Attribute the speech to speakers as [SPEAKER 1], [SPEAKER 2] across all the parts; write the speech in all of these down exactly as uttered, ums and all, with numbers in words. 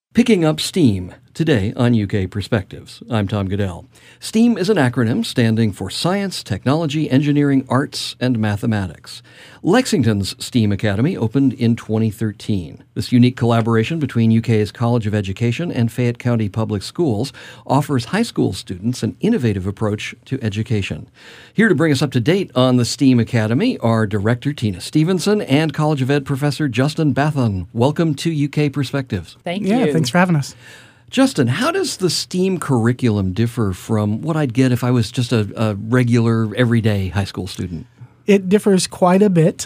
[SPEAKER 1] Picking up STEAM, today on U K Perspectives. I'm Tom Goodell. STEAM is an acronym standing for Science, Technology, Engineering, Arts, and Mathematics. Lexington's STEAM Academy opened in twenty thirteen. This unique collaboration between U K's College of Education and Fayette County Public Schools offers high school students an innovative approach to education. Here to bring us up to date on the STEAM Academy are Director Tina Stevenson and College of Ed Professor Justin Bathun. Welcome to U K Perspectives.
[SPEAKER 2] Thank
[SPEAKER 3] Yeah,
[SPEAKER 2] you.
[SPEAKER 3] thanks for having us.
[SPEAKER 1] Justin, how does the STEAM curriculum differ from what I'd get if I was just a, a regular, everyday high school student?
[SPEAKER 3] It differs quite a bit.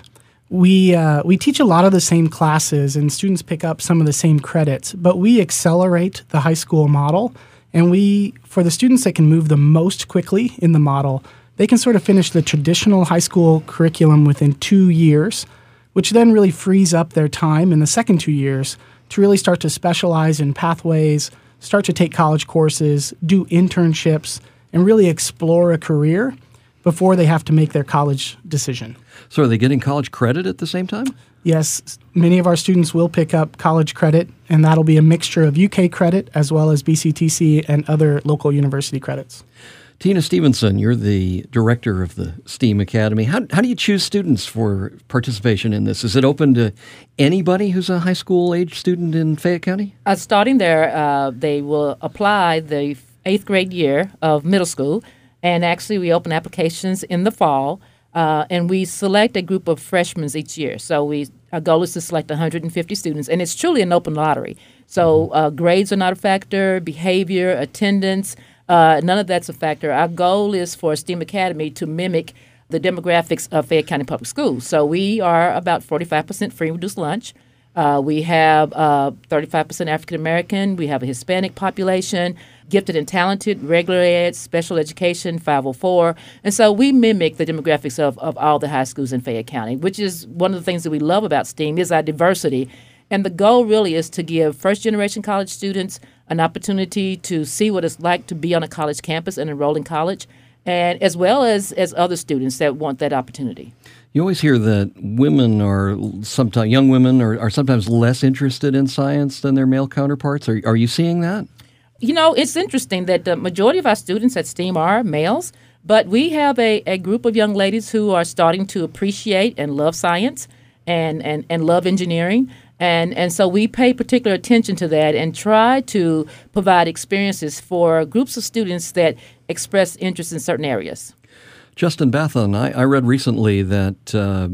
[SPEAKER 3] We uh, we teach a lot of the same classes, and students pick up some of the same credits, but we accelerate the high school model, and we, for the students that can move the most quickly in the model, they can sort of finish the traditional high school curriculum within two years, which then really frees up their time in the second two years to really start to specialize in pathways, start to take college courses, do internships, and really explore a career before they have to make their college decision.
[SPEAKER 1] So are they getting college credit at the same time?
[SPEAKER 3] Yes, many of our students will pick up college credit, and that'll be a mixture of U K credit as well as B C T C and other local university credits.
[SPEAKER 1] Tina Stevenson, you're the director of the STEAM Academy. How, how do you choose students for participation in this? Is it open to anybody who's a high school age student in Fayette County?
[SPEAKER 2] Uh, starting there, uh, they will apply the eighth grade year of middle school, and actually we open applications in the fall, uh, and we select a group of freshmen each year. So we our goal is to select one hundred fifty students, and it's truly an open lottery. So uh, grades are not a factor, behavior, attendance, Uh, none of that's a factor. Our goal is for STEAM Academy to mimic the demographics of Fayette County Public Schools. So we are about forty-five percent free and reduced lunch. Uh, we have uh, thirty-five percent African American. We have a Hispanic population, gifted and talented, regular ed, special education, five oh four. And so we mimic the demographics of, of all the high schools in Fayette County, which is one of the things that we love about STEAM is our diversity. And the goal really is to give first-generation college students an opportunity to see what it's like to be on a college campus and enroll in college, and as well as, as other students that want that opportunity.
[SPEAKER 1] You always hear that women are sometimes, young women are, are sometimes less interested in science than their male counterparts. Are, are you seeing that?
[SPEAKER 2] You know, it's interesting that the majority of our students at STEAM are males, but we have a, a group of young ladies who are starting to appreciate and love science and, and, and love engineering. And and so we pay particular attention to that and try to provide experiences for groups of students that express interest in certain areas.
[SPEAKER 1] Justin Bathun, I, I read recently that uh,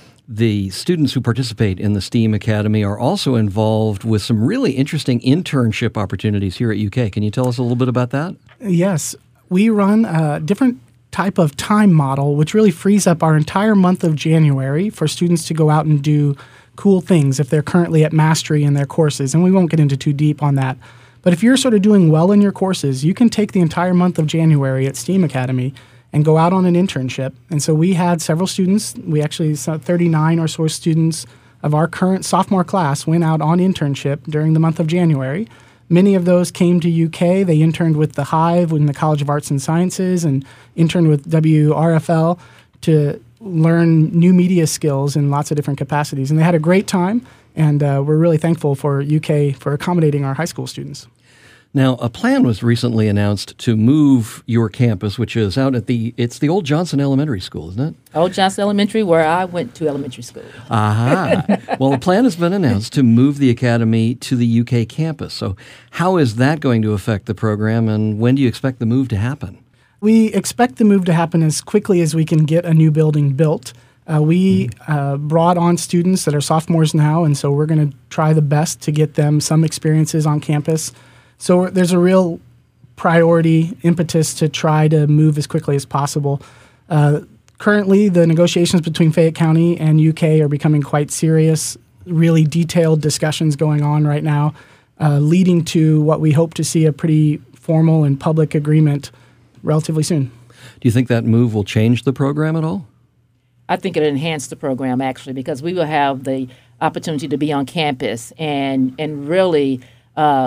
[SPEAKER 1] the students who participate in the STEAM Academy are also involved with some really interesting internship opportunities here at U K. Can you tell us a little bit about that?
[SPEAKER 3] Yes, we run a different type of time model, which really frees up our entire month of January for students to go out and do cool things if they're currently at mastery in their courses, and we won't get into too deep on that. But if you're sort of doing well in your courses, you can take the entire month of January at STEAM Academy and go out on an internship. And so we had several students, we actually saw thirty-nine or so students of our current sophomore class went out on internship during the month of January. Many of those came to U K. They interned with the Hive in the College of Arts and Sciences and interned with W R F L to learn new media skills in lots of different capacities. And they had a great time, and uh, we're really thankful for U K for accommodating our high school students.
[SPEAKER 1] Now, a plan was recently announced to move your campus, which is out at the, it's the old Johnson Elementary School, isn't it?
[SPEAKER 2] Old Johnson Elementary, where I went to elementary school.
[SPEAKER 1] Aha. Well, a plan has been announced to move the academy to the U K campus. So how is that going to affect the program, and when do you expect the move to happen?
[SPEAKER 3] We expect the move to happen as quickly as we can get a new building built. Uh, we uh, brought on students that are sophomores now, and so we're going to try the best to get them some experiences on campus. So there's a real priority impetus to try to move as quickly as possible. Uh, currently, the negotiations between Fayette County and U K are becoming quite serious, really detailed discussions going on right now, uh, leading to what we hope to see a pretty formal and public agreement relatively soon.
[SPEAKER 1] Do you think that move will change the program at all?
[SPEAKER 2] I think it'll enhance the program, actually, because we will have the opportunity to be on campus and, and really um,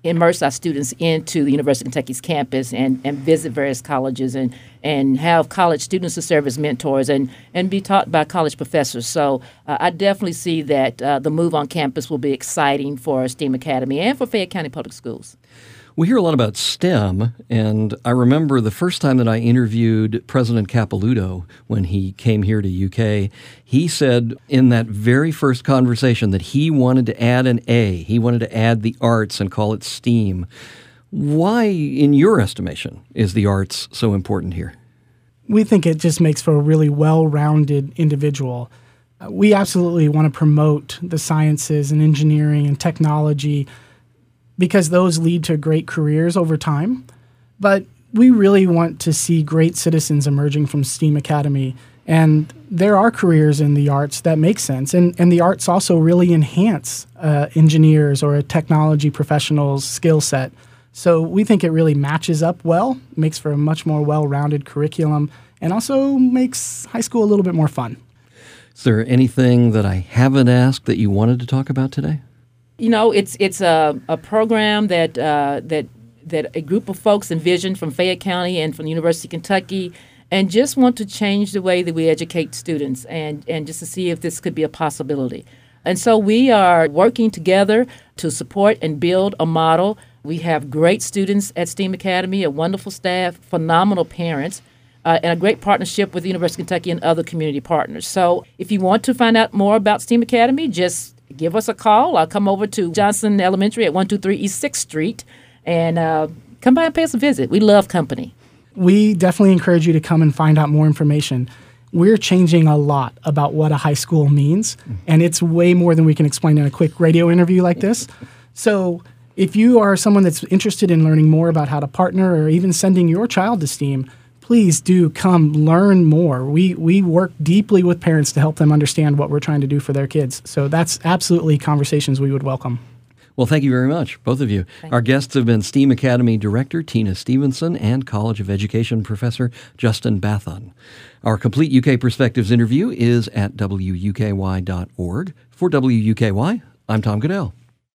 [SPEAKER 2] immerse our students into the University of Kentucky's campus and, and visit various colleges and, and have college students to serve as mentors and, and be taught by college professors. So uh, I definitely see that uh, the move on campus will be exciting for STEAM Academy and for Fayette County Public Schools.
[SPEAKER 1] We hear a lot about STEM, and I remember the first time that I interviewed President Capilouto when he came here to U K, he said in that very first conversation that he wanted to add an A. He wanted to add the arts and call it STEAM. Why, in your estimation, is the arts so important here?
[SPEAKER 3] We think it just makes for a really well-rounded individual. Uh, we absolutely want to promote the sciences and engineering and technology because those lead to great careers over time. But we really want to see great citizens emerging from STEAM Academy. And there are careers in the arts that make sense. And, and the arts also really enhance uh, engineers or a technology professional's skill set. So we think it really matches up well, makes for a much more well-rounded curriculum, and also makes high school a little bit more fun.
[SPEAKER 1] Is there anything that I haven't asked that you wanted to talk about today?
[SPEAKER 2] You know, it's it's a, a program that uh, that that a group of folks envisioned from Fayette County and from the University of Kentucky, and just want to change the way that we educate students, and, and just to see if this could be a possibility. And so we are working together to support and build a model. We have great students at STEAM Academy, a wonderful staff, phenomenal parents, uh, and a great partnership with the University of Kentucky and other community partners. So if you want to find out more about STEAM Academy, just give us a call. I'll come over to Johnson Elementary at one two three East sixth Street and uh, come by and pay us a visit. We love company.
[SPEAKER 3] We definitely encourage you to come and find out more information. We're changing a lot about what a high school means, and it's way more than we can explain in a quick radio interview like this. So if you are someone that's interested in learning more about how to partner or even sending your child to STEAM, please do come learn more. We we work deeply with parents to help them understand what we're trying to do for their kids. So that's absolutely conversations we would welcome.
[SPEAKER 1] Well, thank you very much, both of you.
[SPEAKER 2] Thank
[SPEAKER 1] Our
[SPEAKER 2] you.
[SPEAKER 1] guests have been STEAM Academy Director Tina Stevenson and College of Education Professor Justin Bathun. Our complete U K Perspectives interview is at W U K Y dot org. For W U K Y, I'm Tom Goodell.